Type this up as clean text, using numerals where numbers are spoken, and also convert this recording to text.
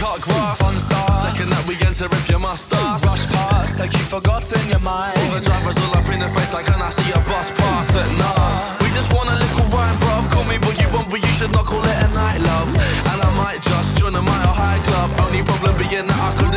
cut grass. Fun start. Second that we enter if you must ask. Rush past like you've forgotten your mind. All the drivers all up in the face like, can I see a bus pass? But nah, we just want a little rhyme, bruv. Call me what you want, but you should not call it a night, love. And I might just join a Mile High Club. Only problem being that I could